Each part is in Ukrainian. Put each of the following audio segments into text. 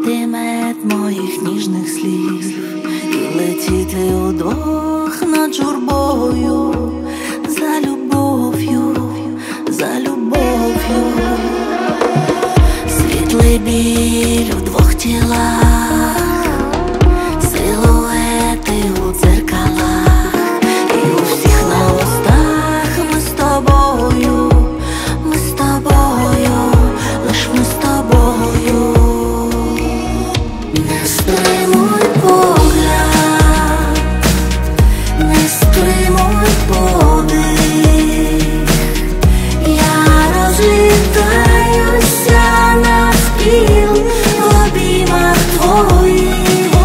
пити мед моїх ніжних слів і летіти удвох над журбою за любов'ю, за любов'ю. Світлий біль у двох тілах, силуети у дзеркалах, і у всіх на устах ми з тобою, ми з тобою, лиш ми з тобою. Не стримуй погляд, не стримуй подих, я розлітаюся навпіл в обіймах твоїх.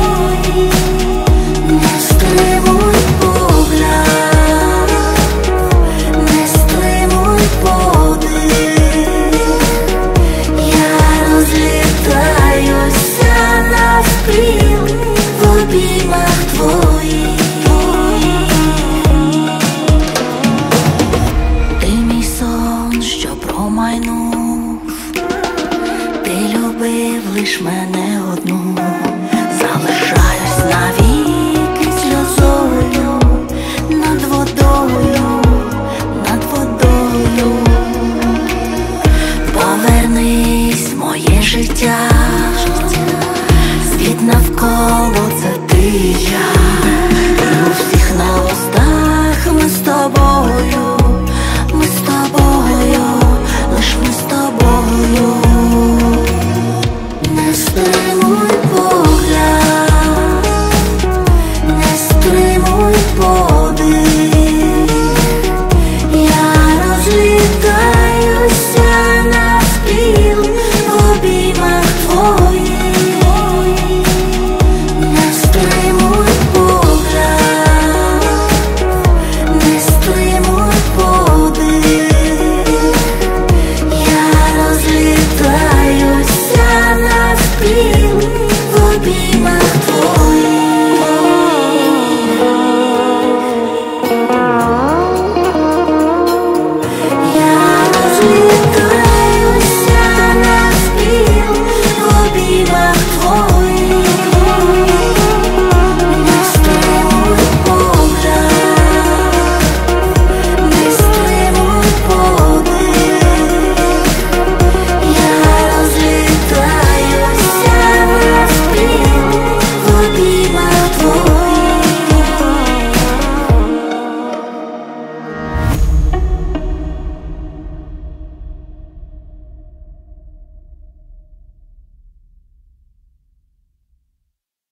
Не стримуй погляд, не стримуй подих, я розлітаюся навпіл в обіймах твоїх. Ти мій сон, що промайнув, ти любив лиш мене одну. Залишаюсь навіки сльозою над водою, над водою. Повернись в моє життя, світ навколо це ти і я, і у всіх на устах ми з тобою, ми з тобою, лиш ми з тобою. Не стримуй погляд,